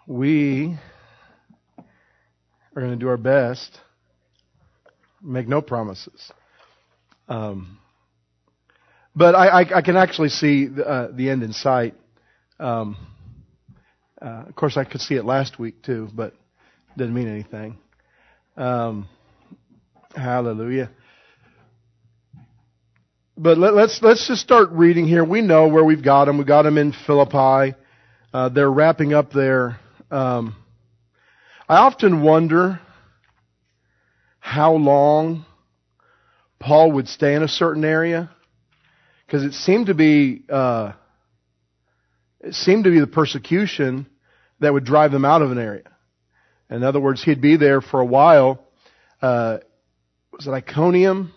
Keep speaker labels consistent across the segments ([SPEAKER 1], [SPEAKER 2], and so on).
[SPEAKER 1] We are going to do our best. Make no promises. But I can actually see the end in sight. Of course, I could see it last week too, but it didn't mean anything. Hallelujah. But let's just start reading here. We know where we've got them. We got them in Philippi. They're wrapping up there. I often wonder how long Paul would stay in a certain area, because it seemed to be the persecution that would drive them out of an area. In other words, he'd be there for a while. Was it Iconium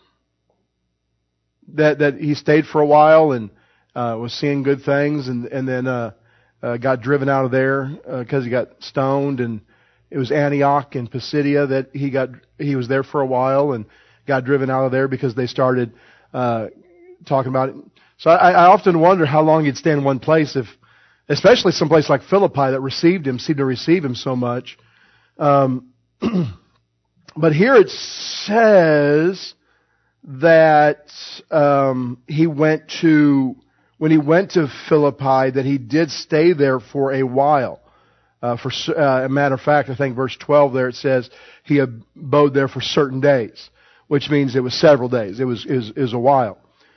[SPEAKER 1] that he stayed for a while and was seeing good things, and then got driven out of there because he got stoned, and it was Antioch and Pisidia that he was there for a while and got driven out of there because they started talking about it. So I often wonder how long he'd stay in one place, especially someplace like Philippi that seemed to receive him so much. But here it says that when he went to Philippi, that he did stay there for a while. For a matter of fact, I think verse 12 there it says he abode there for certain days, which means it was several days. It was a while.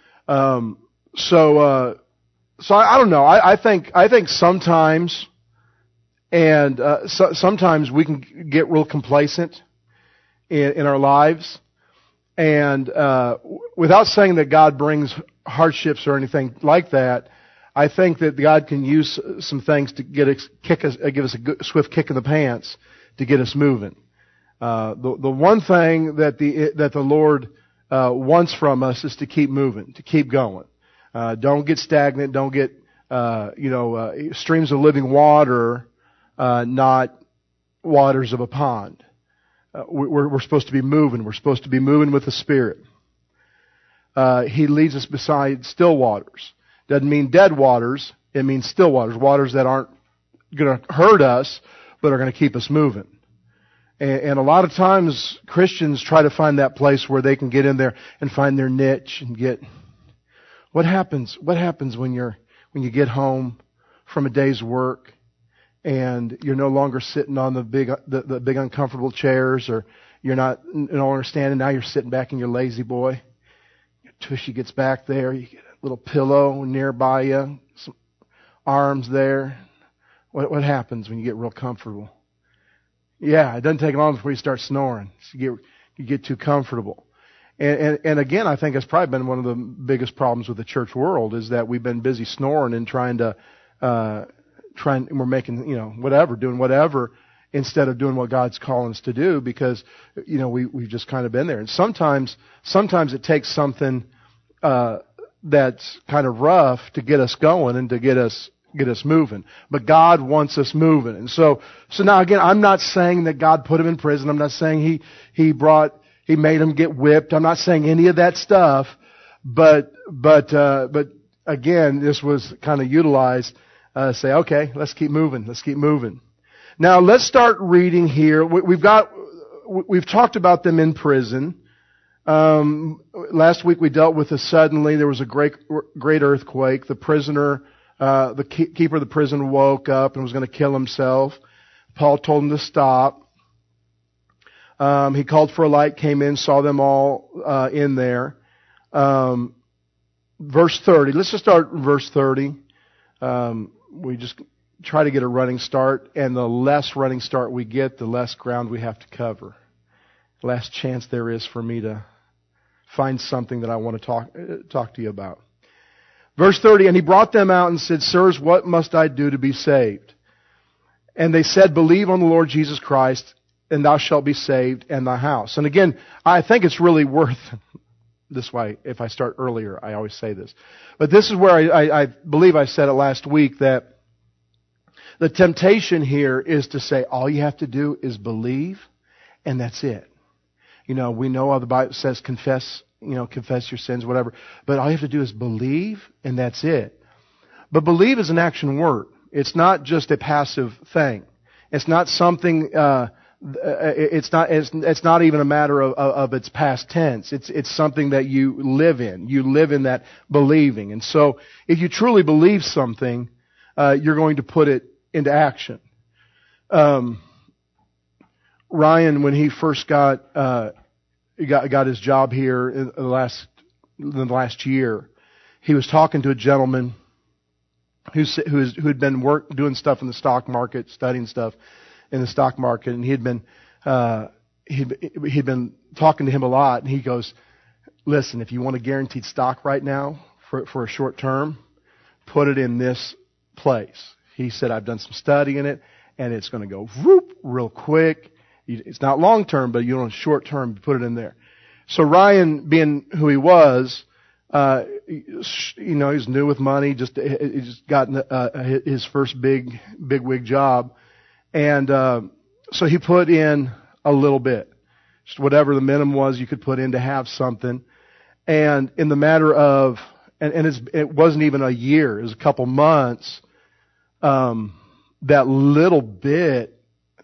[SPEAKER 1] So I don't know. I think sometimes, and sometimes we can get real complacent in our lives, and without saying that God brings hardships or anything like that, I think that God can use some things to give us a good, swift kick in the pants to get us moving. The one thing that the Lord wants from us is to keep moving, to keep going. Don't get stagnant. Don't get streams of living water, not waters of a pond. We're supposed to be moving. We're supposed to be moving with the Spirit. He leads us beside still waters. Doesn't mean dead waters. It means still waters. Waters that aren't going to hurt us, but are going to keep us moving. And a lot of times Christians try to find that place where they can get in there and find their niche and get... What happens when you get home from a day's work and you're no longer sitting on the big uncomfortable chairs, or you're no longer standing, now you're sitting back in your lazy boy. Your tushy gets back there, you get a little pillow nearby you, some arms there. What happens when you get real comfortable? Yeah, it doesn't take long before you start snoring. So you get too comfortable. And again, I think it's probably been one of the biggest problems with the church world, is that we've been busy snoring and we're making, doing whatever, instead of doing what God's calling us to do, because, we've just kind of been there. And sometimes it takes something, that's kind of rough to get us going and to get us moving. But God wants us moving. And so now again, I'm not saying that God put him in prison. I'm not saying he made him get whipped. I'm not saying any of that stuff. But again, this was kind of utilized, say, okay, let's keep moving. Let's keep moving. Now let's start reading here. We've talked about them in prison. Last week we dealt with suddenly there was a great earthquake. The prisoner, the keeper of the prison woke up and was going to kill himself. Paul told him to stop. He called for a light, came in, saw them all in there. Verse 30. Let's just start in verse 30. We just try to get a running start, and the less running start we get, the less ground we have to cover. The less chance there is for me to find something that I want to talk to you about. Verse 30, and he brought them out and said, Sirs, what must I do to be saved? And they said, Believe on the Lord Jesus Christ, and thou shalt be saved, and thy house. And again, I think it's really worth this way. If I start earlier, I always say this. But this is where I believe I said it last week, that the temptation here is to say, all you have to do is believe, and that's it. We know how the Bible says confess your sins, whatever. But all you have to do is believe, and that's it. But believe is an action word. It's not just a passive thing. It's not something. It's not even a matter of its past tense. It's something that you live in. You live in that believing. And so, if you truly believe something, you're going to put it into action. Ryan, when he first got his job here in the last year, he was talking to a gentleman who had been doing stuff in the stock market, studying stuff in the stock market, and he'd been talking to him a lot. And he goes, "Listen, if you want a guaranteed stock right now for a short term, put it in this place." He said, "I've done some study in it, and it's going to go whoop real quick. It's not long term, but you know, short term, put it in there." So Ryan, being who he was, he's new with money. He just gotten his first big wig job, and so he put in a little bit, just whatever the minimum was you could put in to have something. And in the matter of, it wasn't even a year; it was a couple months. That little bit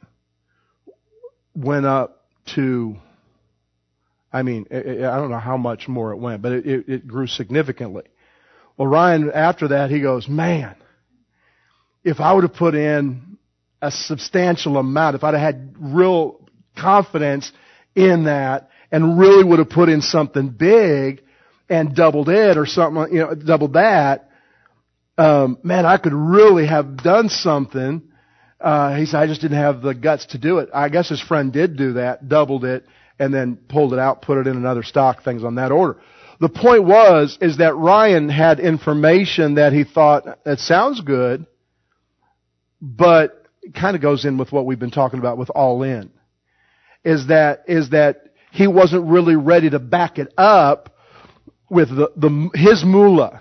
[SPEAKER 1] went up to, I don't know how much more it went, but it grew significantly. Well, Ryan, after that, he goes, "Man, if I would have put in a substantial amount, if I'd have had real confidence in that and really would have put in something big and doubled it or something, doubled that, man, I could really have done something." He said, "I just didn't have the guts to do it." I guess his friend did do that, doubled it, and then pulled it out, put it in another stock, things on that order. The point is that Ryan had information that he thought, that sounds good, but it kind of goes in with what we've been talking about with all in. Is that he wasn't really ready to back it up with his moolah.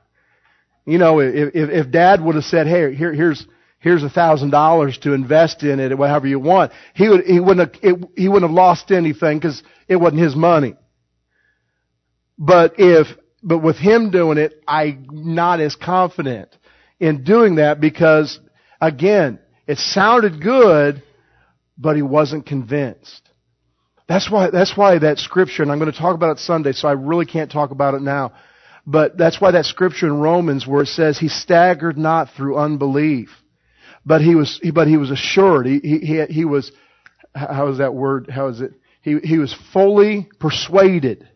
[SPEAKER 1] If Dad would have said, "Hey, here's $1,000 to invest in it, whatever you want," he wouldn't have lost anything because it wasn't his money. But with him doing it, I'm not as confident in doing that because, again, it sounded good, but he wasn't convinced. That's why that scripture, and I'm going to talk about it Sunday, so I really can't talk about it now. But that's why that scripture in Romans where it says he staggered not through unbelief, but he was assured. He was, how is that word? How is it? He was fully persuaded.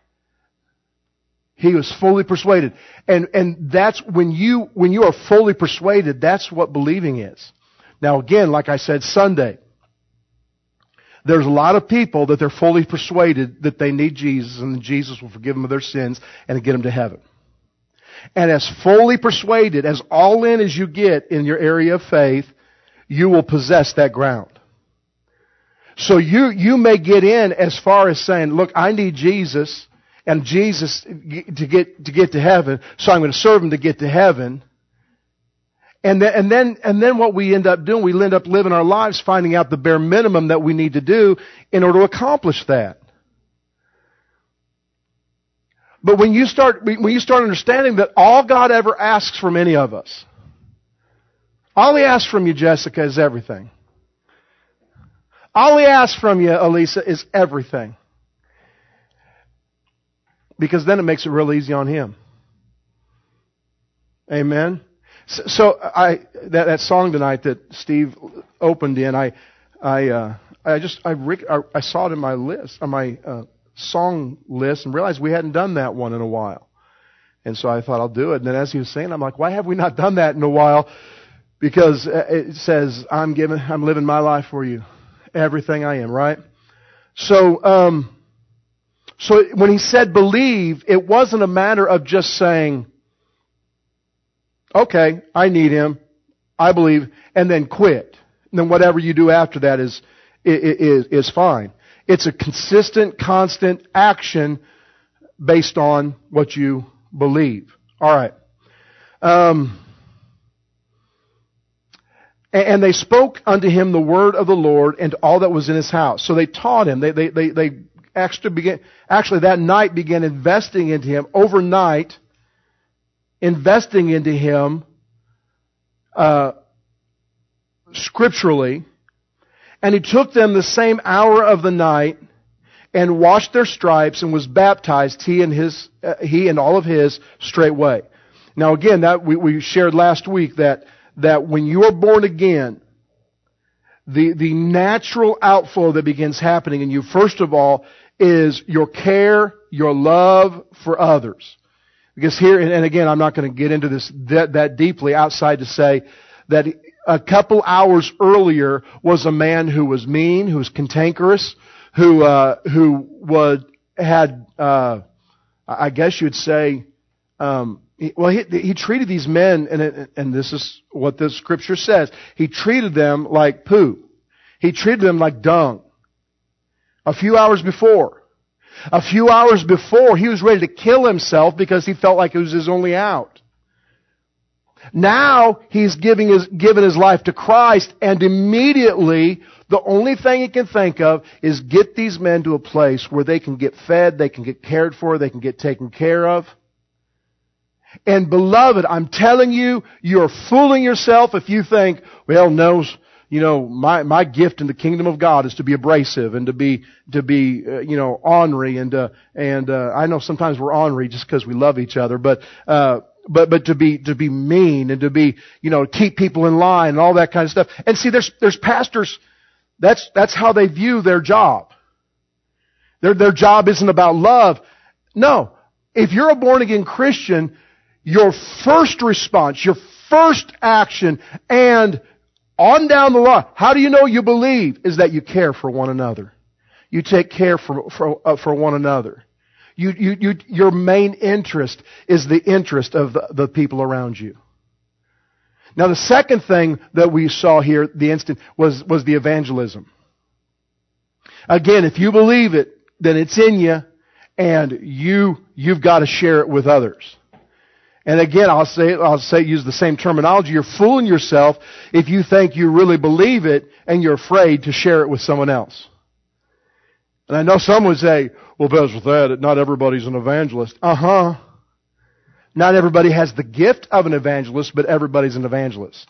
[SPEAKER 1] He was fully persuaded, and that's when you are fully persuaded. That's what believing is. Now again, like I said Sunday, there's a lot of people that they're fully persuaded that they need Jesus and that Jesus will forgive them of their sins and get them to heaven. And as fully persuaded, as all in as you get in your area of faith, you will possess that ground. So you may get in as far as saying, "Look, I need Jesus and Jesus to get to heaven, so I'm going to serve Him to get to heaven." And then what we end up doing, we end up living our lives finding out the bare minimum that we need to do in order to accomplish that. But when you start understanding that all God ever asks from any of us, all He asks from you, Jessica, is everything. All He asks from you, Elisa, is everything. Because then it makes it real easy on Him. Amen? So that song tonight that Steve opened in, I saw it in my list, on my song list, and realized we hadn't done that one in a while. And so I thought I'll do it. And then as he was saying, I'm like, why have we not done that in a while? Because it says, I'm living my life for you, everything I am, right? So when he said believe, it wasn't a matter of just saying, "Okay, I need Him, I believe," and then quit. And then whatever you do after that is fine. It's a consistent, constant action based on what you believe. All right. And they spoke unto him the word of the Lord and to all that was in his house. So they taught him. They actually that night began investing into him overnight. Investing into him scripturally, and he took them the same hour of the night and washed their stripes and was baptized, he and all of his straightway. Now again, that we shared last week that when you are born again, the natural outflow that begins happening in you, first of all, is your care, your love for others. Because here, and again, I'm not going to get into this that deeply outside to say that a couple hours earlier was a man who was mean, who was cantankerous, who had I guess you'd say, he treated these men, and this is what the scripture says. He treated them like poo. He treated them like dung. A few hours before, he was ready to kill himself because he felt like it was his only out. Now he's given his life to Christ, and immediately the only thing he can think of is get these men to a place where they can get fed, they can get cared for, they can get taken care of. And beloved, I'm telling you, you're fooling yourself if you think, well, no, my gift in the kingdom of God is to be abrasive and to be ornery and I know sometimes we're ornery just because we love each other, but to be mean and to be, keep people in line and all that kind of stuff. And see, there's pastors, that's how they view their job. Their job isn't about love. No. If you're a born again Christian, your first response, your first action, and on down the line, how do you know you believe? Is that you care for one another. You take care for one another. Your main interest is the interest of the people around you. Now the second thing that we saw here, the instant, was the evangelism. Again, if you believe it, then it's in you, and you've got to share it with others. And again, I'll say use the same terminology. You're fooling yourself if you think you really believe it and you're afraid to share it with someone else. And I know some would say, well, because with that, not everybody's an evangelist. Not everybody has the gift of an evangelist, but everybody's an evangelist.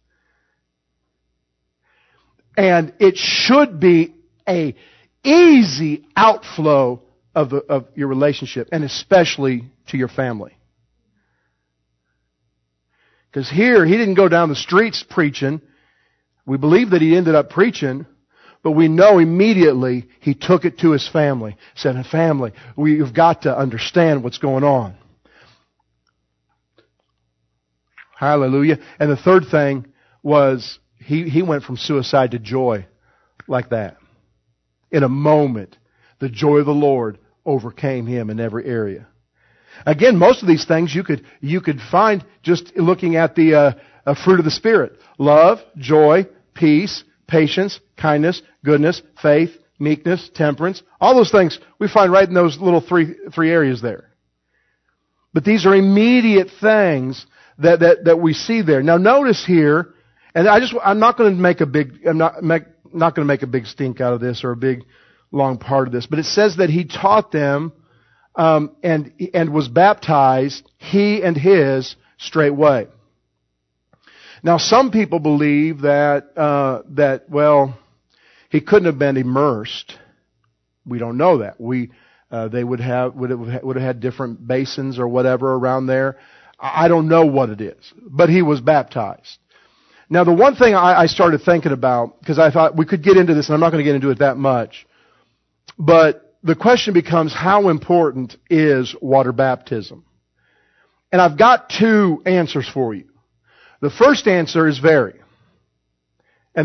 [SPEAKER 1] And it should be a easy outflow of your relationship, and especially to your family. Because here, he didn't go down the streets preaching. We believe that he ended up preaching, but we know immediately he took it to his family. Said, family, you've got to understand what's going on. Hallelujah. And the third thing was he went from suicide to joy like that. In a moment, the joy of the Lord overcame him in every area. Again, most of these things you could find just looking at the fruit of the Spirit. Love, joy, peace, patience, kindness, goodness, faith, meekness, temperance. All those things we find right in those little three areas there. But these are immediate things that we see there. Now notice here, and I'm not going to make a big stink out of this or a big long part of this, but it says that he taught them and was baptized, he and his straightway. Now, some people believe that he couldn't have been immersed. We don't know that. They would have had different basins or whatever around there. I don't know what it is, but he was baptized. Now, the one thing I started thinking about, because I thought we could get into this, and I'm not going to get into it that much, but the question becomes, how important is water baptism? And I've got two answers for you. The first answer is very. And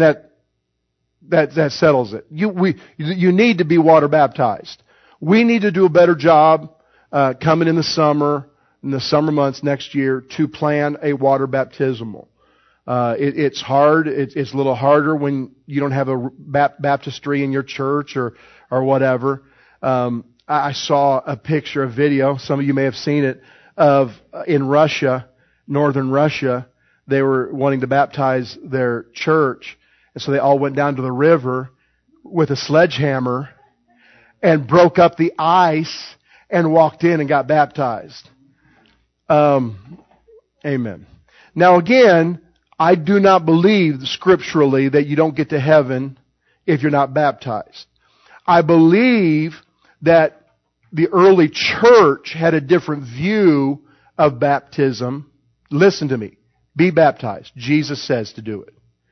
[SPEAKER 1] that settles it. You need to be water baptized. We need to do a better job coming in the summer months next year to plan a water baptismal. It's hard. It's a little harder when you don't have a baptistry in your church or whatever. I saw a picture, a video, some of you may have seen it, of in Russia, northern Russia, they were wanting to baptize their church, and so they all went down to the river with a sledgehammer and broke up the ice and walked in and got baptized. Amen. Now again, I do not believe scripturally that you don't get to heaven if you're not baptized. I believe that the early church had a different view of baptism. Listen to me. Be baptized. Jesus says to do it.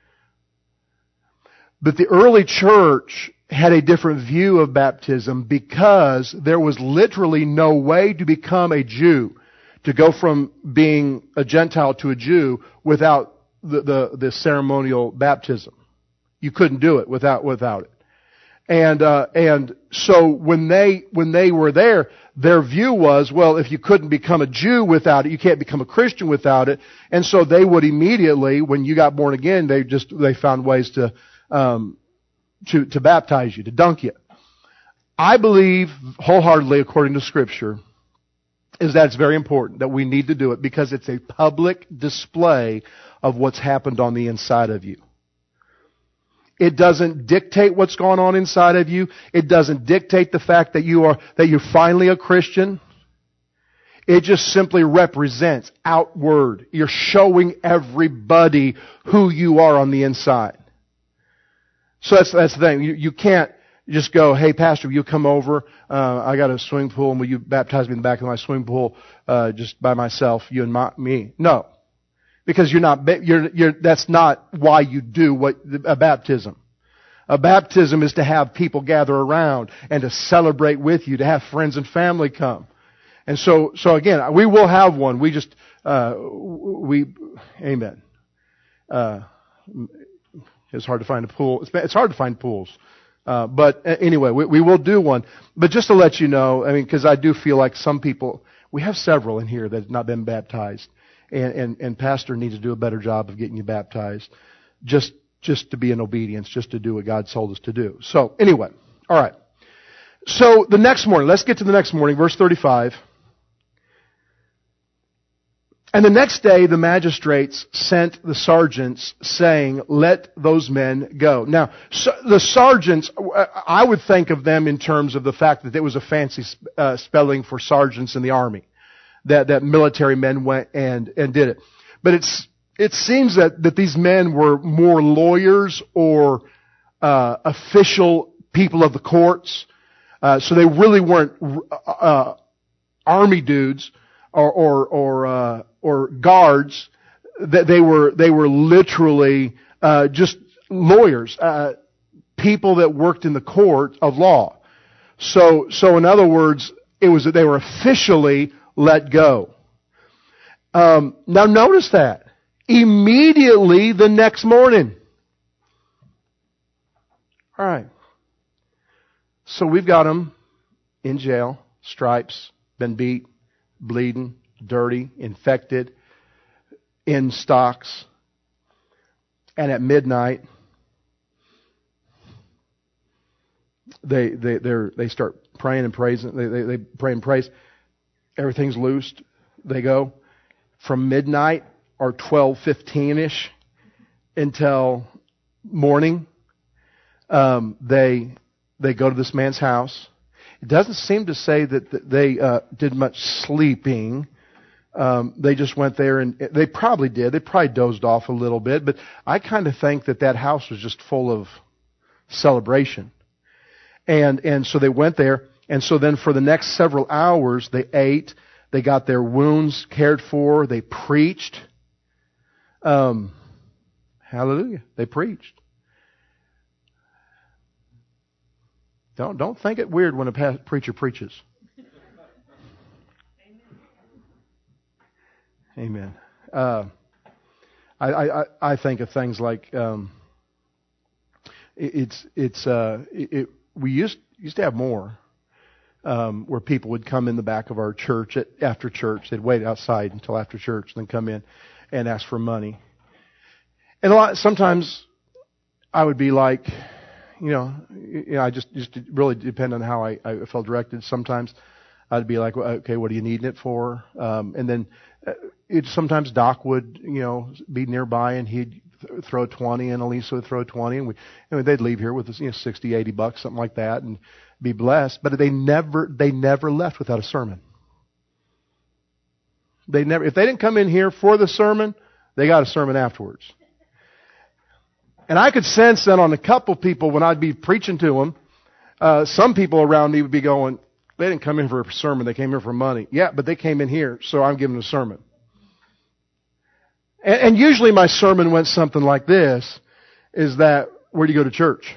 [SPEAKER 1] But the early church had a different view of baptism because there was literally no way to become a Jew, to go from being a Gentile to a Jew without the ceremonial baptism. You couldn't do it without it. And so when they were there, their view was, well, if you couldn't become a Jew without it, you can't become a Christian without it. And so they would immediately, when you got born again, they found ways to baptize you, to dunk you. I believe wholeheartedly, according to Scripture, is that it's very important that we need to do it because it's a public display of what's happened on the inside of you. It doesn't dictate what's going on inside of you. It doesn't dictate the fact that you're finally a Christian. It just simply represents outward. You're showing everybody who you are on the inside. So that's the thing. You can't just go, hey, Pastor, will you come over? I got a swimming pool, and will you baptize me in the back of my swimming pool just by myself, you and me? No. Because that's not why you do a baptism. A baptism is to have people gather around and to celebrate with you, to have friends and family come. And so again, we will have one. We just, amen. It's hard to find a pool. It's hard to find pools. But anyway, we will do one. But just to let you know, I mean, because I do feel like some people, we have several in here that have not been baptized. And Pastor needs to do a better job of getting you baptized. Just to be in obedience, just to do what God told us to do. So, anyway. All right. So, the next morning, let's get to the next morning, verse 35. And the next day, the magistrates sent the sergeants, saying, let those men go. Now, the sergeants, I would think of them in terms of the fact that it was a fancy spelling for sergeants in the army. That military men went and did it. But it seems that these men were more lawyers or official people of the courts. So they really weren't army dudes or guards. That they were literally just lawyers, people that worked in the court of law. So in other words, it was that they were officially let go. Now notice that. Immediately the next morning. Alright. So we've got them in jail, stripes, been beat, bleeding, dirty, infected, in stocks. And at midnight, they start praying and praising. They pray and praise. Everything's loosed. They go from midnight or 12:15ish until morning. They go to this man's house. It doesn't seem to say that they did much sleeping. They just went there and they probably did. They probably dozed off a little bit, but I kind of think that house was just full of celebration. And so they went there. And so then for the next several hours, they ate, they got their wounds cared for, they preached. Hallelujah. They preached. Don't think it weird when a preacher preaches. Amen. I think of things like we used to have more. Where people would come in the back of our church after church. They'd wait outside until after church and then come in and ask for money. And sometimes I would be like, I just really depend on how I felt directed. Sometimes I'd be like, well, okay, what are you needing it for? And then sometimes Doc would, be nearby and he'd throw 20 and Elisa would throw 20 and they'd leave here with $60, $80, something like that, and be blessed. But they never left without a sermon. If they didn't come in here for the sermon, They got a sermon afterwards. And I could sense that on a couple people when I'd be preaching to them, some people around me would be going, they didn't come in for a sermon, they came here for money. Yeah, but they came in here, so I'm giving a sermon. And usually my sermon went something like this, is that, where do you go to church?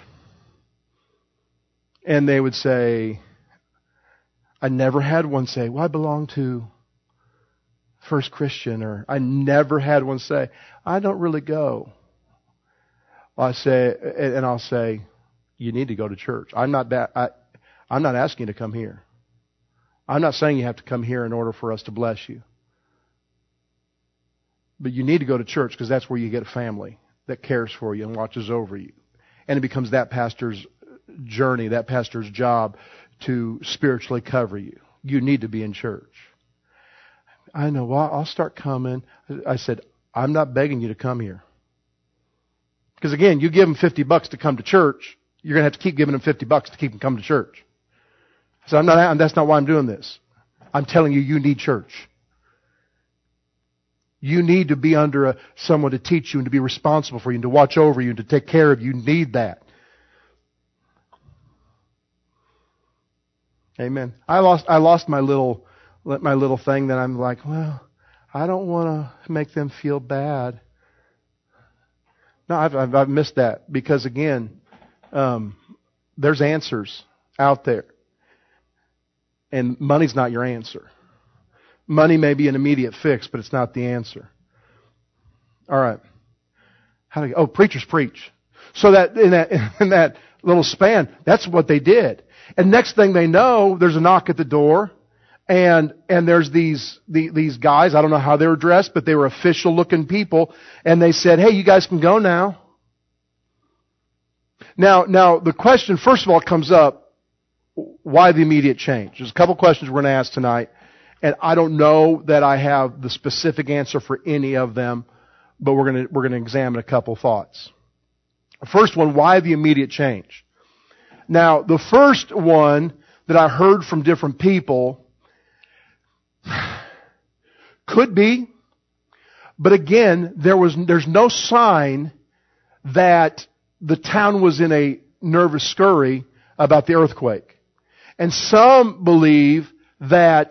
[SPEAKER 1] And they would say, I never had one say, well, I belong to First Christian, or I never had one say, I don't really go. I'll say, you need to go to church. I'm not asking you to come here. I'm not saying you have to come here in order for us to bless you. But you need to go to church because that's where you get a family that cares for you and watches over you. And it becomes that pastor's journey, that pastor's job to spiritually cover you. You need to be in church. I know, well, I'll start coming. I said, I'm not begging you to come here. Because again, you give them $50 to come to church, you're going to have to keep giving them $50 to keep them coming to church. So that's not why I'm doing this. I'm telling you, you need church. You need to be under someone to teach you and to be responsible for you and to watch over you and to take care of you. You need that. Amen. I lost my little thing that I'm like, well, I don't want to make them feel bad. No, I've missed that because again, there's answers out there, and money's not your answer. Money may be an immediate fix, but it's not the answer. All right. Preachers preach. So that in that little span, that's what they did. And next thing they know, there's a knock at the door. And there's these guys, I don't know how they were dressed, but they were official looking people, and they said, hey, you guys can go now. Now the question, first of all, comes up, why the immediate change? There's a couple questions we're going to ask tonight, and I don't know that I have the specific answer for any of them, but we're going to examine a couple thoughts. First one, why the immediate change? Now, the first one that I heard from different people could be, but again, there's no sign that the town was in a nervous scurry about the earthquake. And some believe that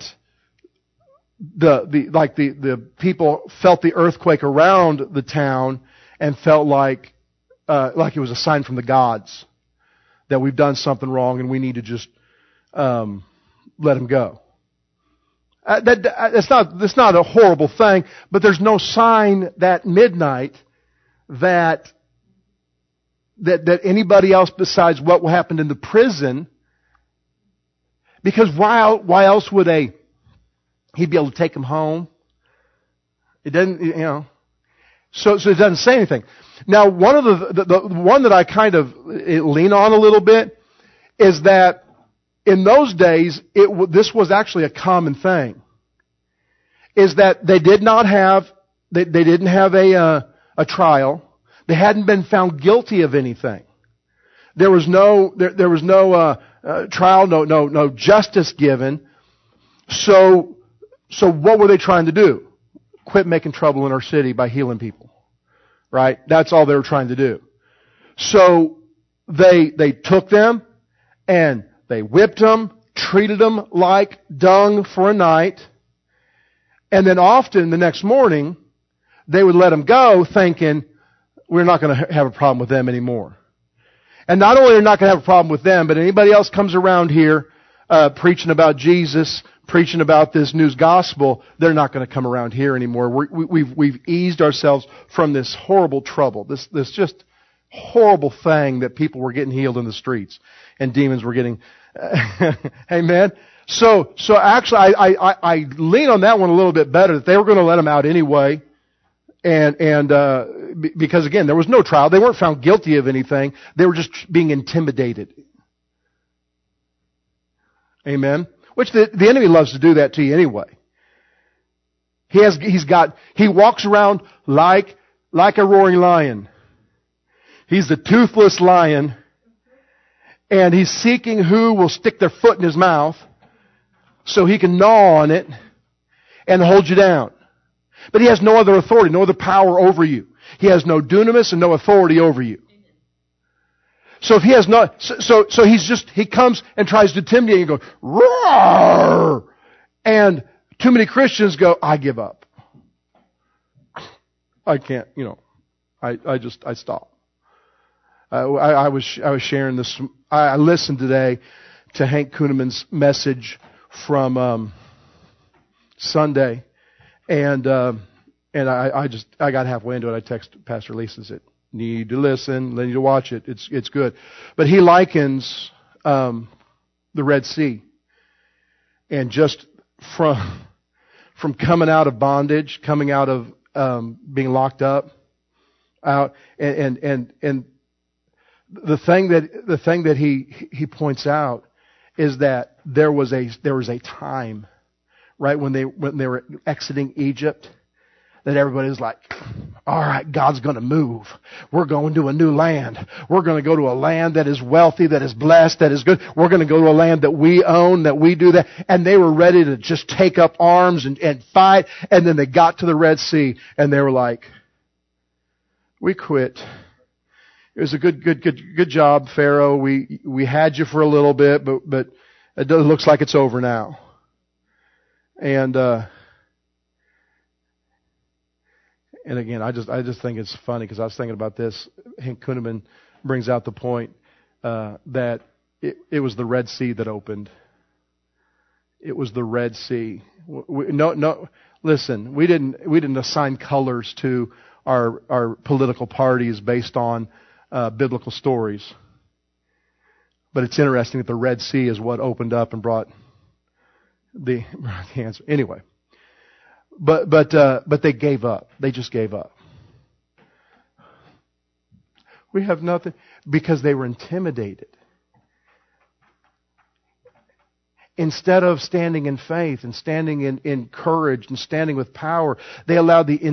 [SPEAKER 1] the people felt the earthquake around the town and felt like it was a sign from the gods that we've done something wrong and we need to just let them go. That's not a horrible thing, but there's no sign that midnight that anybody else besides what happened in the prison. Because why else would he'd be able to take them home? It doesn't, So it doesn't say anything. Now, one of the one that I kind of lean on a little bit is that in those days, this was actually a common thing. Is that they didn't have a trial. They hadn't been found guilty of anything. There was no trial, no justice given. So what were they trying to do? Quit making trouble in our city by healing people. Right? That's all they were trying to do. So they took them and they whipped them, treated them like dung for a night, and then often the next morning they would let them go thinking, we're not going to have a problem with them anymore. And not only are we not going to have a problem with them, but anybody else comes around here preaching about Jesus, preaching about this news gospel, they're not going to come around here anymore. We've eased ourselves from this horrible trouble, this just horrible thing that people were getting healed in the streets and demons were getting. Amen. So actually, I lean on that one a little bit better, that they were going to let them out anyway. And because again, there was no trial. They weren't found guilty of anything. They were just being intimidated. Amen. Which the enemy loves to do that to you anyway. He walks around like a roaring lion. He's the toothless lion. And he's seeking who will stick their foot in his mouth so he can gnaw on it and hold you down. But he has no other authority, no other power over you. He has no dunamis and no authority over you. So if he has no, so he comes and tries to intimidate you and go, roar! And too many Christians go, I give up. I can't, I stop. I was sharing this. I listened today to Hank Kunneman's message from Sunday, and I got halfway into it. I texted Pastor Lisa and said, "Need to listen, need to watch it. It's good." But he likens the Red Sea, and just from coming out of bondage, coming out of being locked up, out and the thing that he points out is that there was a time, right, when they were exiting Egypt, that everybody was like, all right, God's going to move. We're going to a new land. We're going to go to a land that is wealthy, that is blessed, that is good. We're going to go to a land that we own, that we do that. And they were ready to just take up arms and fight. And then they got to the Red Sea and they were like, we quit. It was a good job, Pharaoh. We had you for a little bit, but it looks like it's over now. And again, I just think it's funny because I was thinking about this. Hank Kunneman brings out the point that it was the Red Sea that opened. It was the Red Sea. Listen, we didn't assign colors to our political parties based on biblical stories. But it's interesting that the Red Sea is what opened up and brought the answer. Anyway. But they gave up. They just gave up. We have nothing because they were intimidated. Instead of standing in faith and standing in courage and standing with power, they allowed the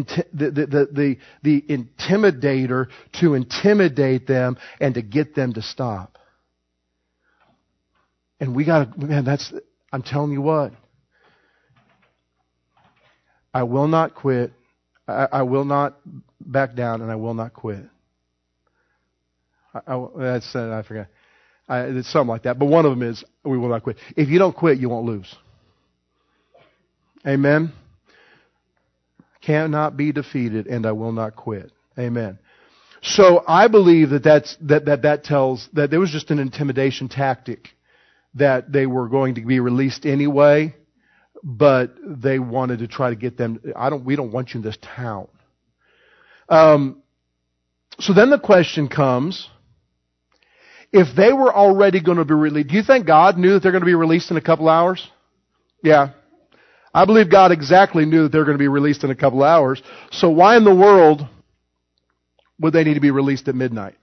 [SPEAKER 1] intimidator to intimidate them and to get them to stop. And I'm telling you what. I will not quit. I will not back down, and I will not quit. I forgot. It's something like that. But one of them is, we will not quit. If you don't quit, you won't lose. Amen? Cannot be defeated, and I will not quit. Amen. So I believe that tells that there was just an intimidation tactic, that they were going to be released anyway, but they wanted to try to get them. We don't want you in this town. So then the question comes, if they were already going to be released, do you think God knew that they're going to be released in a couple hours? Yeah. I believe God exactly knew that they're going to be released in a couple hours. So why in the world would they need to be released at midnight?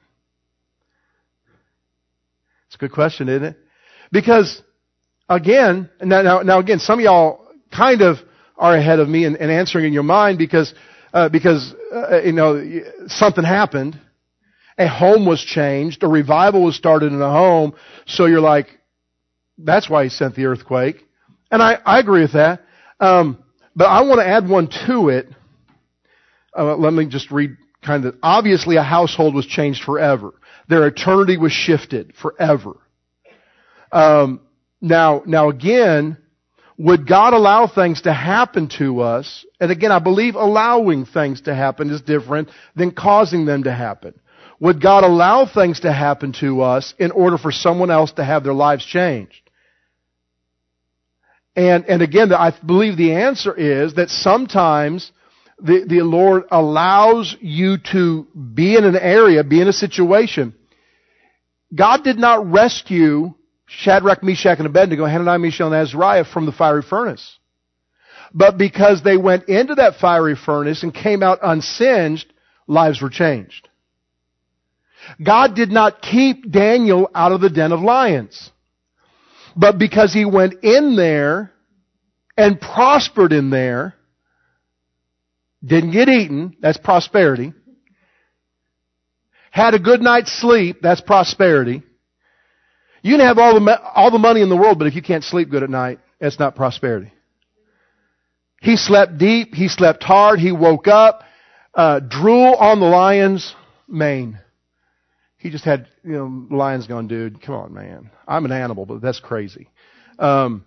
[SPEAKER 1] It's a good question, isn't it? Because again, now again, some of y'all kind of are ahead of me in answering in your mind because something happened. A home was changed. A revival was started in a home. So you're like, that's why He sent the earthquake. And I agree with that. But I want to add one to it. Let me just read kind of. Obviously, a household was changed forever. Their eternity was shifted forever. Now again, would God allow things to happen to us? And again, I believe allowing things to happen is different than causing them to happen. Would God allow things to happen to us in order for someone else to have their lives changed? And again, I believe the answer is that sometimes the Lord allows you to be in an area, be in a situation. God did not rescue Shadrach, Meshach, and Abednego, Hananiah, Mishael, and Azariah from the fiery furnace. But because they went into that fiery furnace and came out unsinged, lives were changed. God did not keep Daniel out of the den of lions. But because he went in there and prospered in there, didn't get eaten, that's prosperity. Had a good night's sleep, that's prosperity. You can have all the money in the world, but if you can't sleep good at night, it's not prosperity. He slept deep. He slept hard. He woke up, drool on the lion's mane. He just had, the lion's going, dude, come on, man. I'm an animal, but that's crazy. But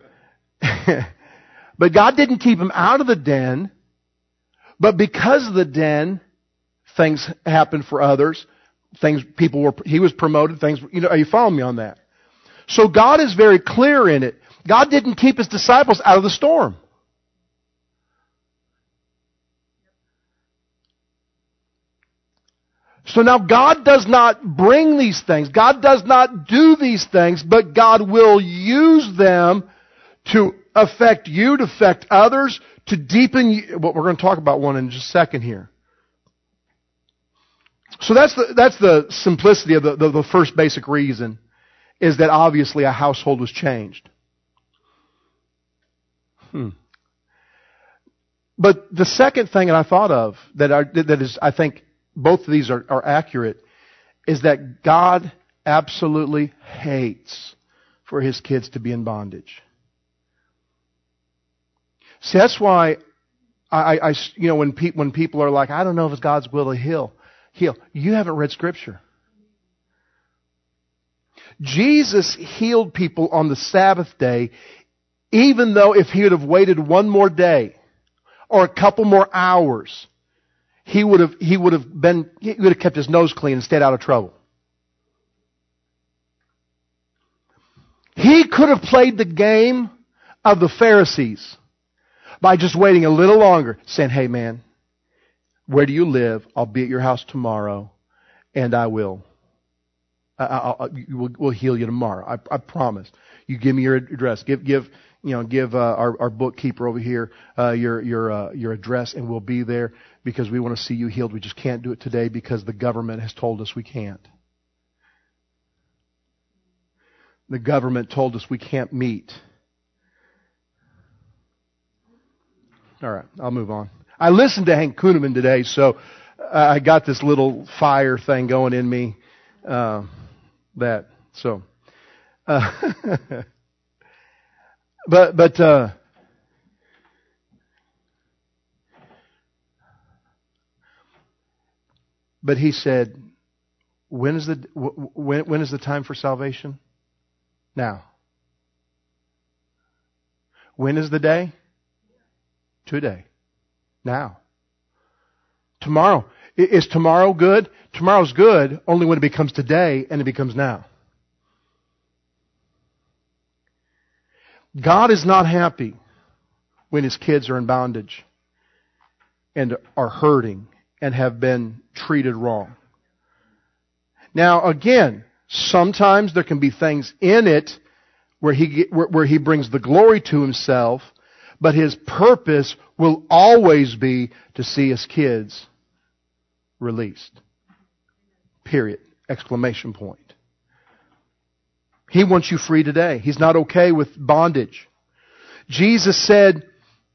[SPEAKER 1] God didn't keep him out of the den. But because of the den, things happened for others. He was promoted. Are you following me on that? So God is very clear in it. God didn't keep His disciples out of the storm. So now God does not bring these things. God does not do these things, but God will use them to affect you, to affect others, to deepen you. Well, we're going to talk about one in just a second here. So that's the simplicity of the first basic reason, is that obviously a household was changed. But the second thing that I thought of that is, I think both of these are accurate, is that God absolutely hates for His kids to be in bondage. See, that's why when people are like, I don't know if it's God's will to heal. You haven't read Scripture. Jesus healed people on the Sabbath day, even though if He would have waited one more day or a couple more hours, he would have kept his nose clean and stayed out of trouble. He could have played the game of the Pharisees by just waiting a little longer, saying, hey man, where do you live? I'll be at your house tomorrow, and I will. We'll heal you tomorrow. I promise. You give me your address. Give our bookkeeper over here your address, and we'll be there because we want to see you healed. We just can't do it today because the government has told us we can't. The government told us we can't meet. All right, I'll move on. I listened to Hank Kuhneman today, so I got this little fire thing going in me. But he said, when is the time for salvation? Now. When is the day? Today. Now. Tomorrow. Is tomorrow good? Tomorrow's good only when it becomes today and it becomes now. God is not happy when His kids are in bondage and are hurting and have been treated wrong. Now, again, sometimes there can be things in it where He brings the glory to Himself, but His purpose will always be to see His kids released. Period. Exclamation point. He wants you free today. He's not okay with bondage. Jesus said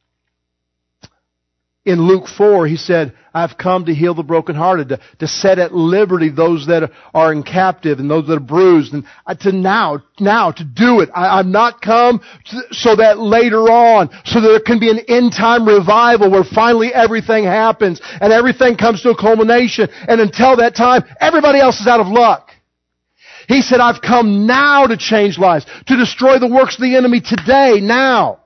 [SPEAKER 1] in Luke 4, He said, I've come to heal the brokenhearted, to set at liberty those that are in captive and those that are bruised, and to do it. I've not come so that later on, so that there can be an end time revival where finally everything happens and everything comes to a culmination. And until that time, everybody else is out of luck. He said, I've come now to change lives, to destroy the works of the enemy today, now.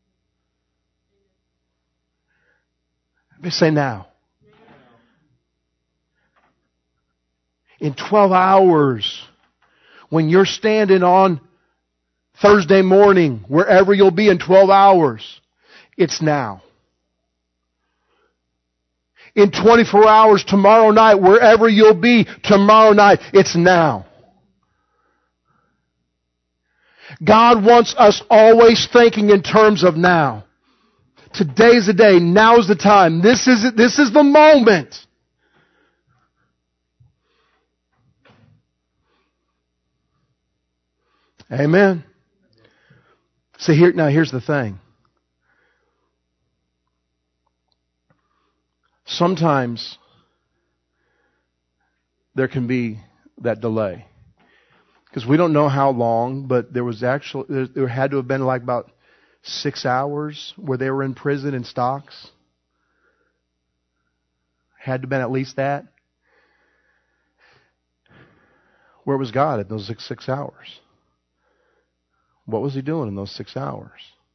[SPEAKER 1] Let me say now. In 12 hours, when you're standing on Thursday morning, wherever you'll be in 12 hours, it's now. In 24 hours tomorrow night, wherever you'll be tomorrow night, it's now. God wants us always thinking in terms of now. Today's the day. Now's the time. This is it. This is the moment. Amen. So here's the thing. Sometimes there can be that delay. Because we don't know how long, but there had to have been like about 6 hours where they were in prison in stocks? Had to have been at least that. Where was God at those 6 hours? What was He doing in those 6 hours?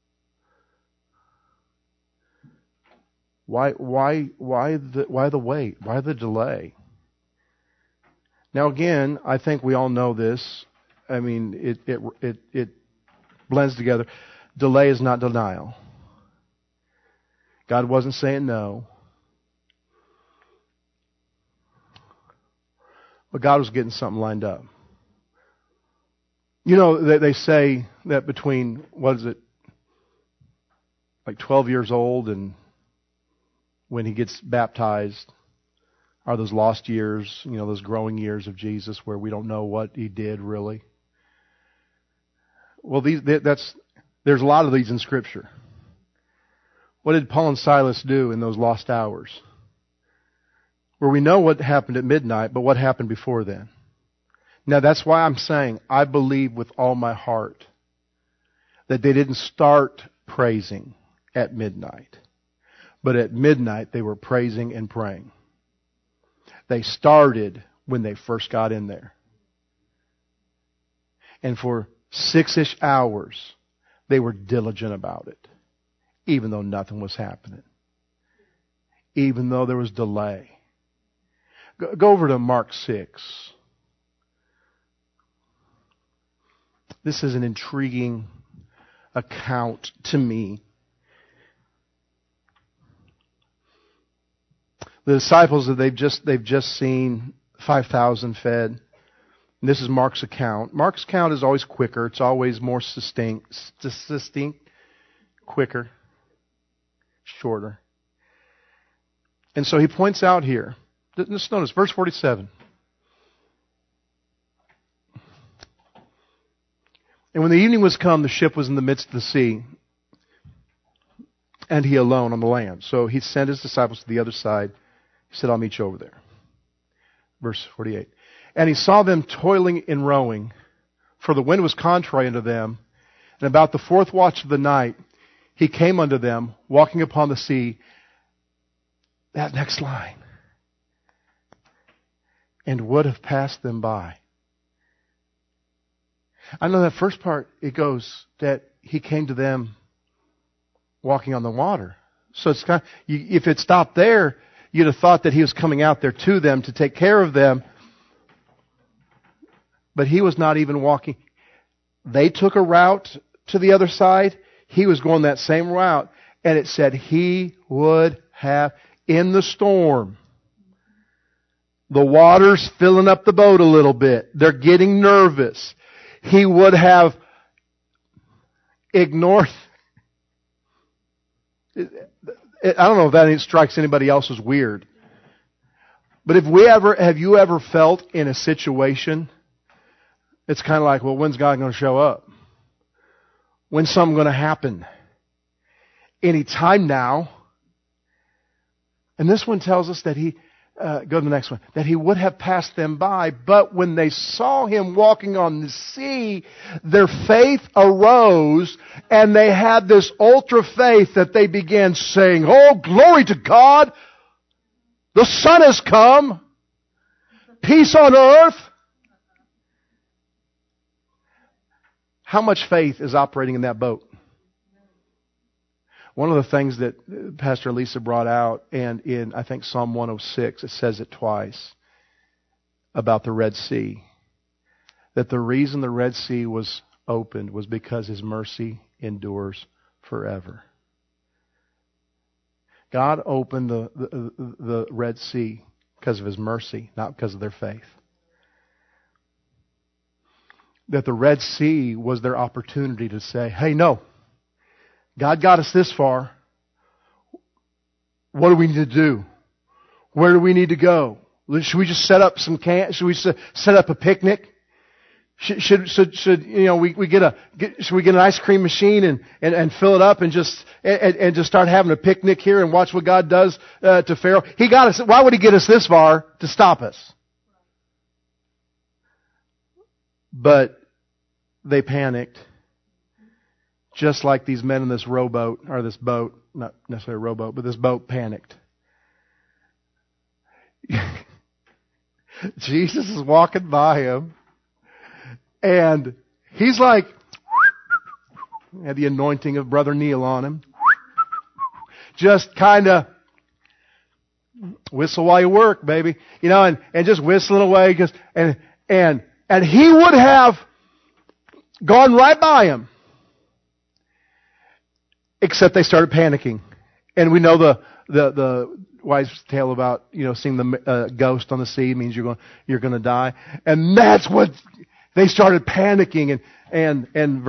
[SPEAKER 1] Why the wait? Why the delay? Now again, I think we all know this. I mean, it blends together. Delay is not denial. God wasn't saying no. But God was getting something lined up. You know, they say that between, like 12 years old and when He gets baptized are those lost years, those growing years of Jesus where we don't know what He did really. Well, there's a lot of these in Scripture. What did Paul and Silas do in those lost hours? Where we know what happened at midnight, but what happened before then? Now that's why I'm saying I believe with all my heart that they didn't start praising at midnight. But at midnight they were praising and praying. They started when they first got in there. And for 6-ish hours they were diligent about it. Even though nothing was happening. Even though there was delay. Go over to Mark 6. This is an intriguing account to me. The disciples, they've just seen 5,000 fed. And this is Mark's account. Mark's account is always quicker. It's always more distinct, quicker, shorter. And so he points out here, just notice verse 47. And when the evening was come, the ship was in the midst of the sea, and He alone on the land. So He sent His disciples to the other side. He said, I'll meet you over there. Verse 48. And He saw them toiling in rowing, for the wind was contrary unto them. And about the 4th watch of the night, He came unto them, walking upon the sea. That next line. And would have passed them by. I know that first part, it goes that He came to them walking on the water. So it's kind of, if it stopped there, you'd have thought that He was coming out there to them to take care of them. But He was not even walking. They took a route to the other side. He was going that same route. And it said He would have, in the storm, the water's filling up the boat a little bit. They're getting nervous. He would have ignored. I don't know if that strikes anybody else as weird. But have you ever felt in a situation, it's kind of like, well, when's God going to show up? When's something going to happen? Any time now. And this one tells us that He, go to the next one, that He would have passed them by, but when they saw Him walking on the sea, their faith arose, and they had this ultra faith that they began saying, oh, glory to God! The Son has come! Peace on earth! How much faith is operating in that boat? One of the things that Pastor Lisa brought out, and in, I think, Psalm 106, it says it twice, about the Red Sea. That the reason the Red Sea was opened was because His mercy endures forever. God opened the Red Sea because of His mercy, not because of their faith. That the Red Sea was their opportunity to say, hey, no. God got us this far. What do we need to do? Where do we need to go? Should we just set up some camp? Should we set up a picnic? Should we get an ice cream machine and fill it up and just start having a picnic here and watch what God does to Pharaoh? He got us. Why would He get us this far to stop us? But they panicked. just like these men in this rowboat, or this boat, not necessarily a rowboat, but this boat panicked. Jesus is walking by him, and he's like, had the anointing of Brother Neil on him. Just kind of whistle while you work, baby. You know, and just whistling away. And he would have gone right by him. Except they started panicking. And we know the wise tale about, seeing the ghost on the sea means you're going to die. And that's what they started panicking. And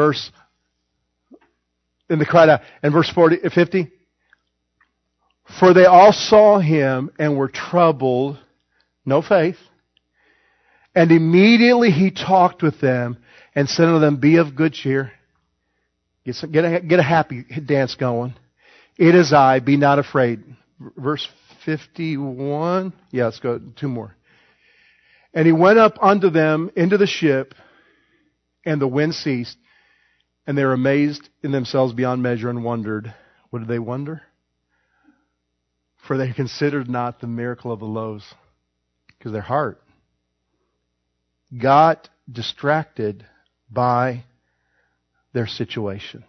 [SPEAKER 1] they cried out. And verse 50. For they all saw him and were troubled, no faith. And immediately he talked with them and said unto them, Be of good cheer. Get a happy dance going. It is I, be not afraid. Verse 51. Yeah, let's go 2 more. And he went up unto them into the ship, and the wind ceased, and they were amazed in themselves beyond measure and wondered. What did they wonder? For they considered not the miracle of the loaves, because their heart got distracted by their situation.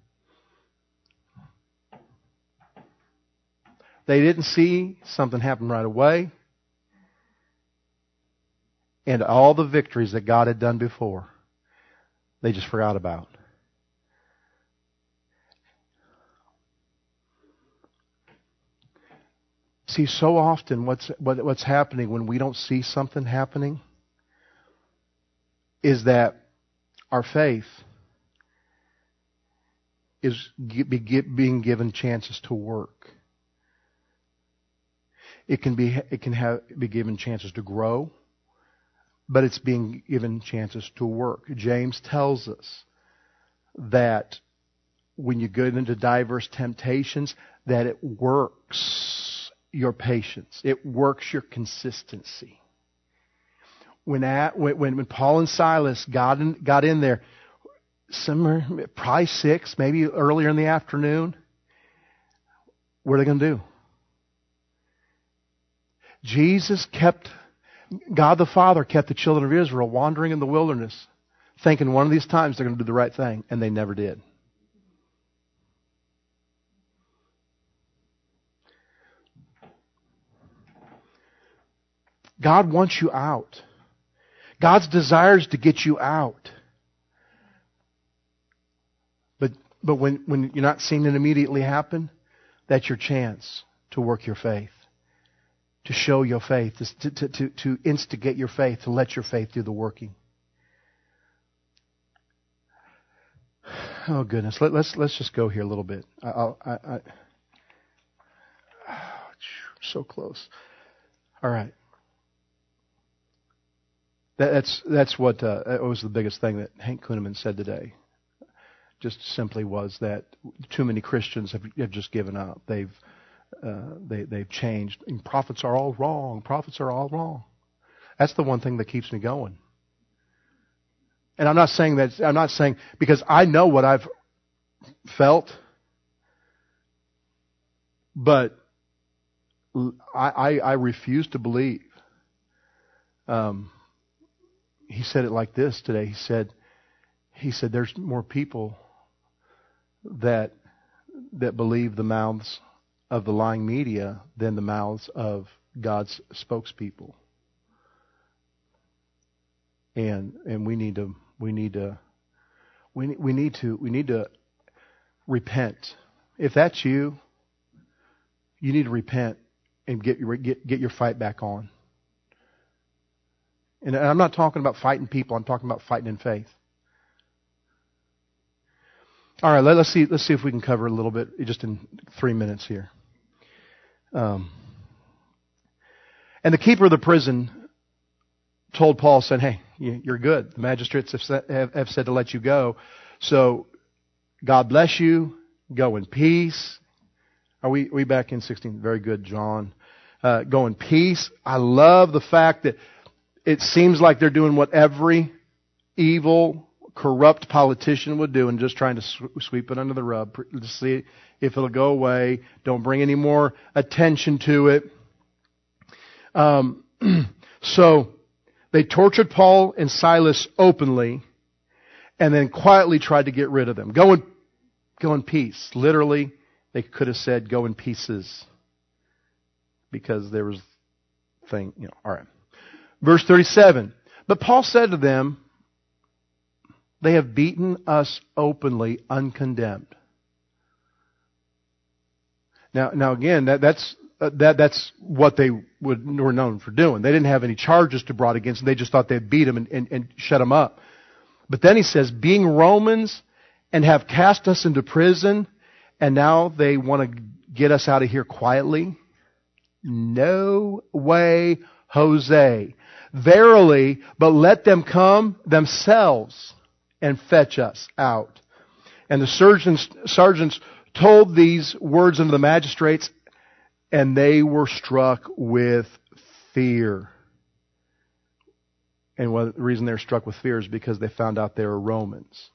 [SPEAKER 1] They didn't see something happen right away, and all the victories that God had done before, they just forgot about. See, so often what's happening when we don't see something happening is that our faith is being given chances to work. It can be given chances to grow, but it's being given chances to work. James tells us that when you get into diverse temptations, that it works your patience. It works your consistency. When Paul and Silas got in there, somewhere, probably 6, maybe earlier in the afternoon, what are they going to do? God the Father kept the children of Israel wandering in the wilderness, thinking one of these times they're going to do the right thing, and they never did. God wants you out. God's desire is to get you out. But when you're not seeing it immediately happen, that's your chance to work your faith, to show your faith, to instigate your faith, to let your faith do the working. Oh goodness, let's just go here a little bit. So close. All right. That's what was the biggest thing that Hank Kunneman said today. Just simply was that too many Christians have just given up. They've changed. And prophets are all wrong. Prophets are all wrong. That's the one thing that keeps me going. And I'm not saying because I know what I've felt, but I refuse to believe. He said it like this today. He said there's more people that believe the mouths of the lying media than the mouths of God's spokespeople. And we need to repent. If that's you, you need to repent and get your fight back on. And I'm not talking about fighting people. I'm talking about fighting in faith. All right, let's see if we can cover a little bit just in 3 minutes here. And the keeper of the prison told Paul, said, "Hey, you're good. The magistrates have said to let you go. So God bless you. Go in peace." Are we back in 16? Very good, John. Go in peace. I love the fact that it seems like they're doing what every evil corrupt politician would do, and just trying to sweep it under the rug to see if it'll go away. Don't bring any more attention to it. So they tortured Paul and Silas openly, and then quietly tried to get rid of them. Go in peace. Literally, they could have said, go in pieces. Because there was all right. Verse 37. But Paul said to them, they have beaten us openly, uncondemned. Now again, that's what they were known for doing. They didn't have any charges to brought against them. They just thought they'd beat them and shut them up. But then he says, being Romans and have cast us into prison, and now they want to get us out of here quietly? No way, Jose. Verily, but let them come themselves and fetch us out. And the sergeants told these words unto the magistrates, and they were struck with fear. And the reason they're struck with fear is because they found out they were Romans.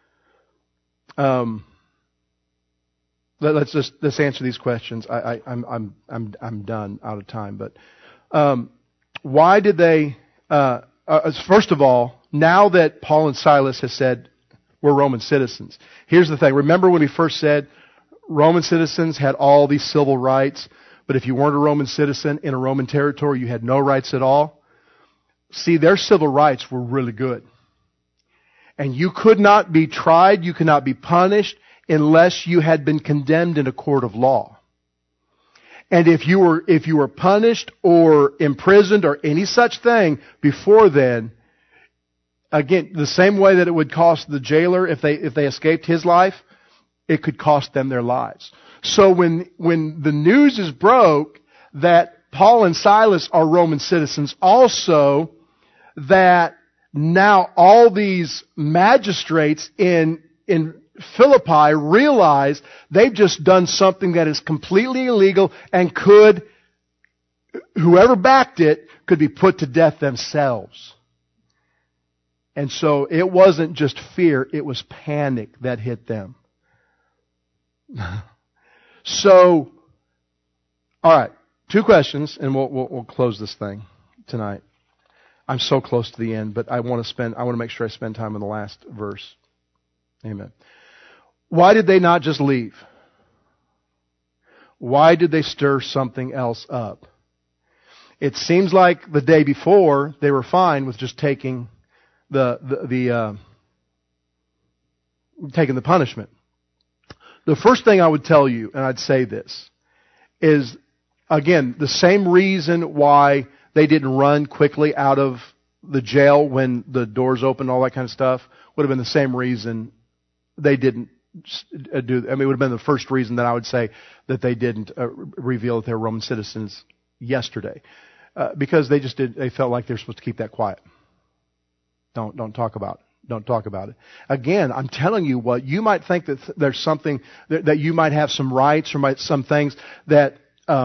[SPEAKER 1] Let's answer these questions. I'm done, out of time. But why did they? First of all, now that Paul and Silas has said we're Roman citizens, here's the thing. Remember when we first said Roman citizens had all these civil rights, but if you weren't a Roman citizen in a Roman territory, you had no rights at all? See, their civil rights were really good. And you could not be tried, you could not be punished unless you had been condemned in a court of law. And if you were punished or imprisoned or any such thing before then, again, the same way that it would cost the jailer if they escaped his life, it could cost them their lives. So when the news is broke that Paul and Silas are Roman citizens, also that now all these magistrates in Philippi realize they've just done something that is completely illegal and whoever backed it could be put to death themselves. And so it wasn't just fear, it was panic that hit them. So, alright, 2 questions and we'll close this thing tonight. I'm so close to the end, but I want to make sure I spend time on the last verse. Amen. Why did they not just leave? Why did they stir something else up? It seems like the day before they were fine with just taking the punishment. The first thing I would tell you, and I'd say this, is again the same reason why they didn't run quickly out of the jail when the doors opened, all that kind of stuff, would have been the same reason they didn't do. It would have been the first reason that I would say that they didn't reveal that they were Roman citizens yesterday, because they felt like they're supposed to keep that quiet. Don't talk about it. Don't talk about it. Again, I'm telling you what, you might think that there's something that you might have some rights or some things that,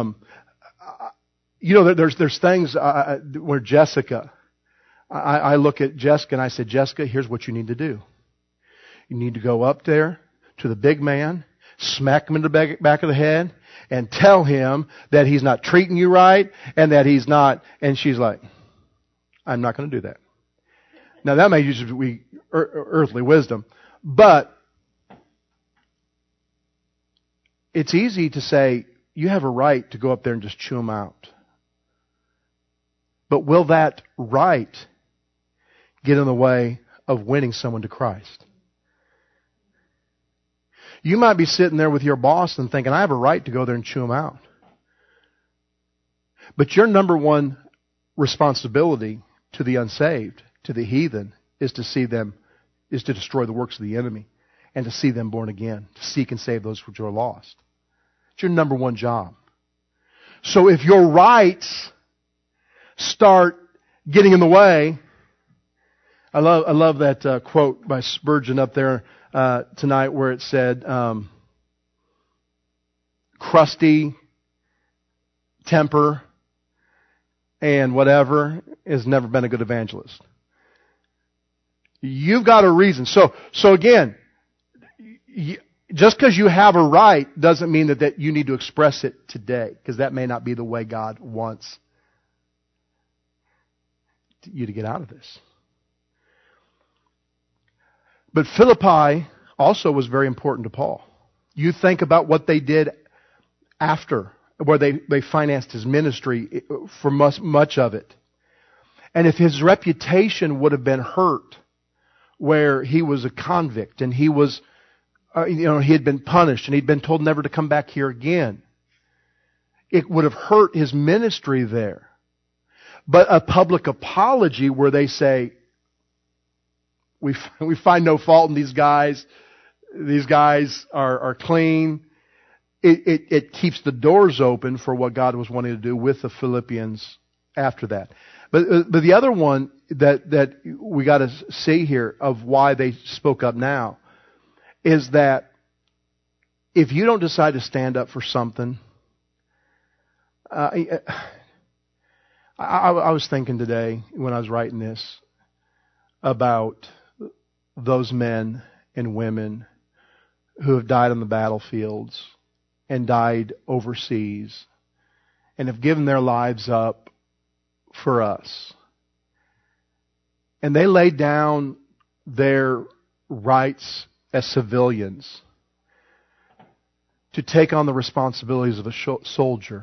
[SPEAKER 1] there's things where Jessica, I look at Jessica and I said, Jessica, here's what you need to do. You need to go up there to the big man, smack him in the back of the head, and tell him that he's not treating you right and that he's not. And she's like, I'm not going to do that. Now that may usually be earthly wisdom, but it's easy to say you have a right to go up there and just chew them out. But will that right get in the way of winning someone to Christ? You might be sitting there with your boss and thinking, I have a right to go there and chew them out. But your number one responsibility to the unsaved, to the heathen, is to destroy the works of the enemy and to see them born again, to seek and save those which are lost. It's your number one job. So if your rights start getting in the way, I love that quote by Spurgeon up there tonight where it said, crusty temper and whatever has never been a good evangelist. You've got a reason. So again, just because you have a right doesn't mean that you need to express it today, because that may not be the way God wants you to get out of this. But Philippi also was very important to Paul. You think about what they did after, where they financed his ministry for much of it. And if his reputation would have been hurt, where he was a convict and he was, he had been punished and he'd been told never to come back here again, it would have hurt his ministry there. But a public apology where they say, we find no fault in these guys. These guys are clean. It keeps the doors open for what God was wanting to do with the Philippians after that. But the other one that we got to see here of why they spoke up now is that if you don't decide to stand up for something, I was thinking today when I was writing this about those men and women who have died on the battlefields and died overseas and have given their lives up for us. And they laid down their rights as civilians to take on the responsibilities of a soldier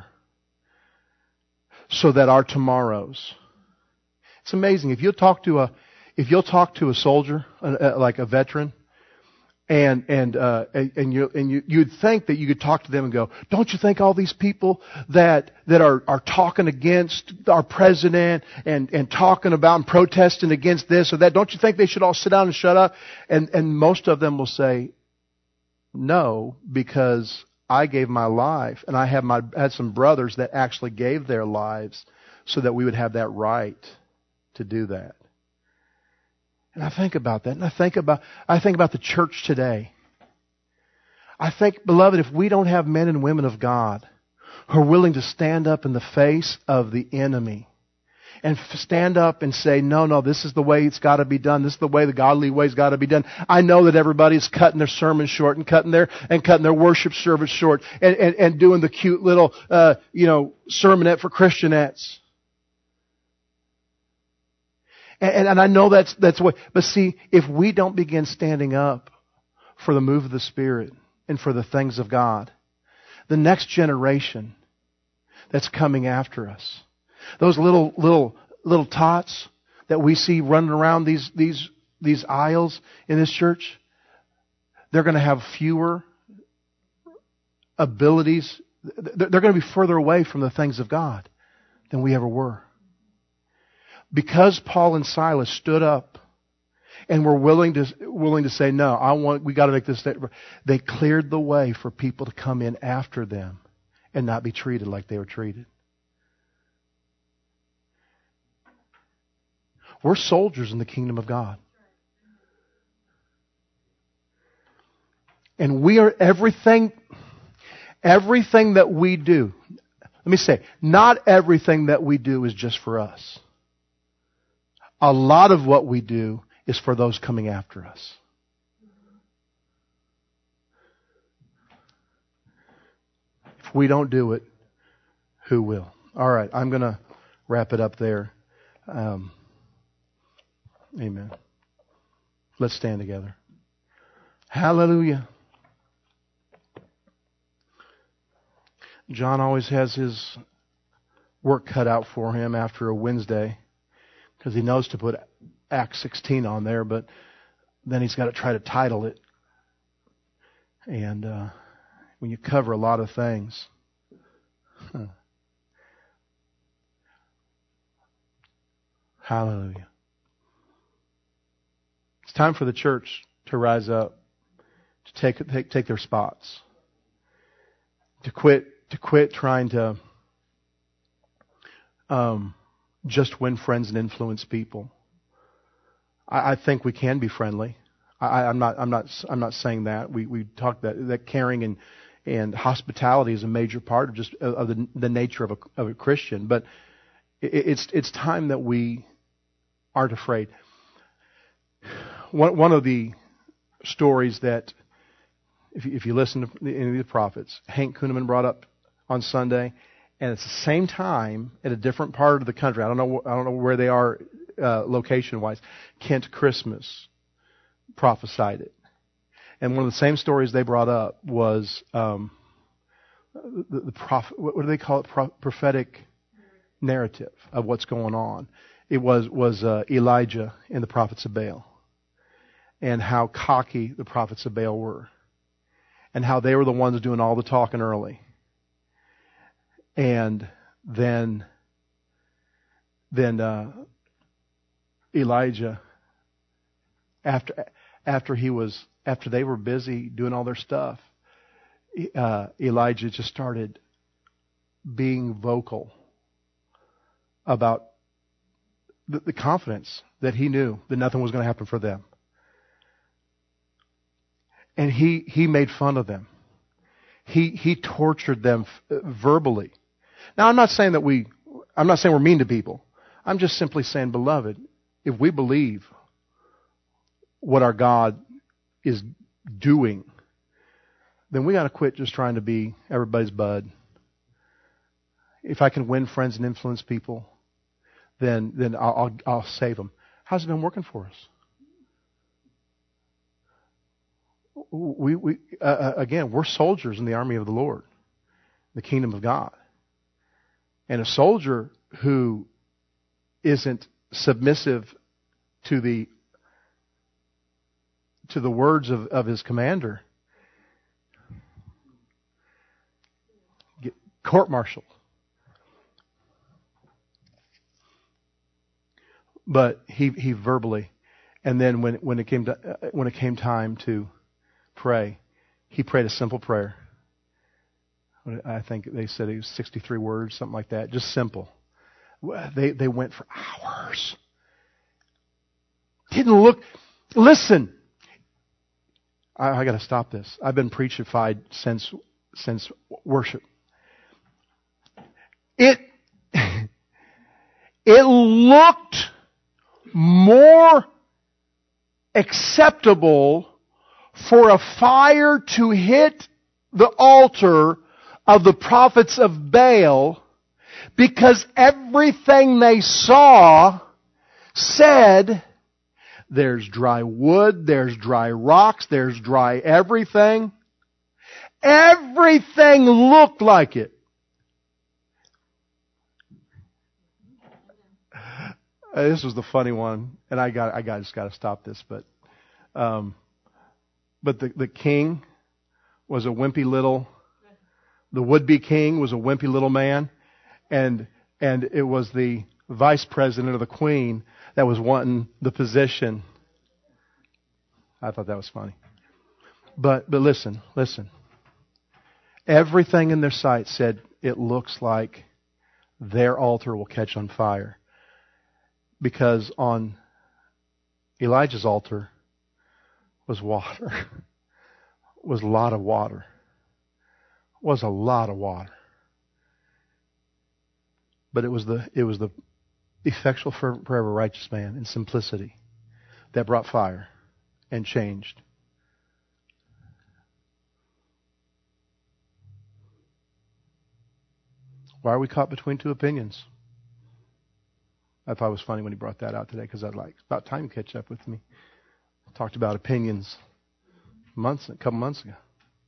[SPEAKER 1] so that our tomorrows. It's amazing. If you'll talk to a soldier, like a veteran, and you'd think that you could talk to them and go, don't you think all these people that are talking against our president and talking about and protesting against this or that, don't you think they should all sit down and shut up? And most of them will say, no, because I gave my life, and I had some brothers that actually gave their lives so that we would have that right to do that. And I think about that, and I think about the church today. I think, beloved, if we don't have men and women of God who are willing to stand up in the face of the enemy and stand up and say, no, this is the way it's got to be done. This is the way, the godly way's got to be done. I know that everybody's cutting their sermon short and cutting their worship service short and doing the cute little sermonette for Christianettes. And I know that's what, but see, if we don't begin standing up for the move of the Spirit and for the things of God, the next generation that's coming after us, those little tots that we see running around these aisles in this church, they're going to have fewer abilities. They're going to be further away from the things of God than we ever were. Because Paul and Silas stood up and were willing to say, no, we got to make this statement. They cleared the way for people to come in after them and not be treated like they were treated. We're soldiers in the kingdom of God. And we are everything that we do. Let me say, not everything that we do is just for us. A lot of what we do is for those coming after us. If we don't do it, who will? All right, I'm going to wrap it up there. Amen. Let's stand together. Hallelujah. John always has his work cut out for him after a Wednesday, because he knows to put Acts 16 on there, but then he's got to try to title it. And when you cover a lot of things, hallelujah. It's time for the church to rise up, to take their spots, to quit trying to just win friends and influence people. I think we can be friendly. I'm not saying that. We talked that caring and hospitality is a major part of the nature of a Christian. But it's time that we aren't afraid. one of the stories that, if you listen to any of the prophets, Hank Kuhneman brought up on Sunday, and it's the same time at a different part of the country. I don't know where they are location-wise. Kent Christmas prophesied it, and one of the same stories they brought up was the prophet. What do they call it? Prophetic narrative of what's going on. It was Elijah and the prophets of Baal, and how cocky the prophets of Baal were, and how they were the ones doing all the talking early. And then Elijah, after they were busy doing all their stuff, Elijah just started being vocal about the confidence that he knew that nothing was going to happen for them. And he made fun of them. He tortured them verbally. Now, I'm not saying we're mean to people. I'm just simply saying, beloved, if we believe what our God is doing, then we got to quit just trying to be everybody's bud. If I can win friends and influence people, then I'll save them. How's it been working for us? Again, we're soldiers in the army of the Lord, the kingdom of God. And a soldier who isn't submissive to the words of his commander get court-martialed. But he verbally, and then when it came time to pray, he prayed a simple prayer. I think they said it was 63 words, something like that. Just simple. They went for hours. Didn't look. Listen. I got to stop this. I've been preachified since worship. It looked more acceptable for a fire to hit the altar of the prophets of Baal, because everything they saw said, there's dry wood, there's dry rocks, there's dry everything. Everything looked like it. This was the funny one, and I just got to stop this, but the king was a wimpy little. The would-be king was a wimpy little man, and it was the vice president or the queen that was wanting the position. I thought that was funny. But listen. Everything in their sight said it looks like their altar will catch on fire. Because on Elijah's altar was water. Was a lot of water. Was a lot of water. But it was the effectual fervent prayer of a righteous man in simplicity that brought fire and changed. Why are we caught between two opinions? I thought it was funny when he brought that out today, because it's about time you catch up with me. I talked about opinions a couple months ago.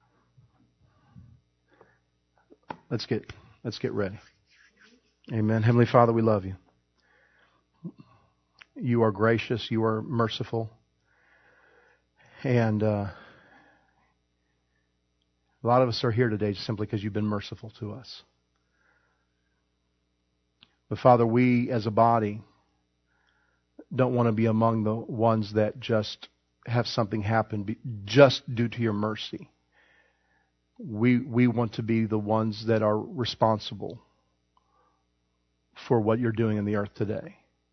[SPEAKER 1] Let's get ready. Amen. Heavenly Father, we love you. You are gracious. You are merciful. And a lot of us are here today just simply because you've been merciful to us. But Father, we as a body don't want to be among the ones that just have something happen just due to your mercy. We want to be the ones that are responsible for what you're doing in the earth today.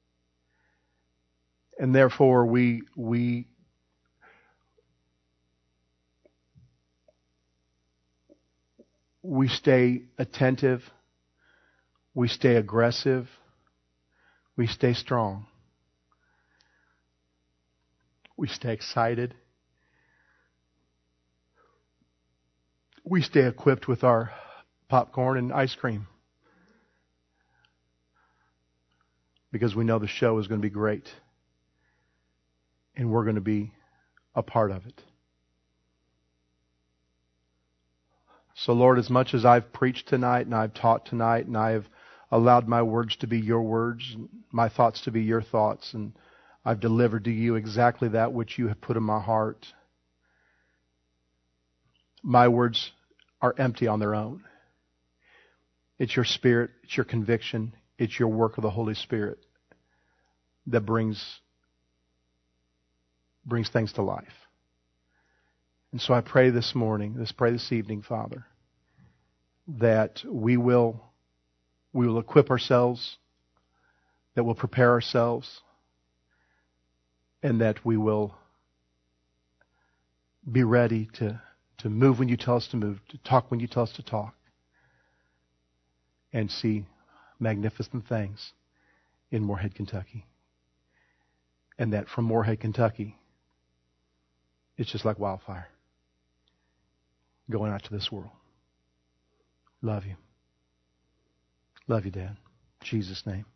[SPEAKER 1] And therefore we stay attentive, we stay aggressive, we stay strong. We stay excited. We stay equipped with our popcorn and ice cream because we know the show is going to be great and we're going to be a part of it. So Lord, as much as I've preached tonight and I've taught tonight and I have allowed my words to be your words, and my thoughts to be your thoughts, and I've delivered to you exactly that which you have put in my heart, my words are empty on their own. It's your Spirit, it's your conviction, it's your work of the Holy Spirit that brings things to life. And so I pray this evening, Father, that we will equip ourselves, that we'll prepare ourselves, and that we will be ready to move when you tell us to move, to talk when you tell us to talk, and see magnificent things in Moorhead, Kentucky. And that from Moorhead, Kentucky, it's just like wildfire going out to this world. Love you. Love you, Dad. In Jesus' name.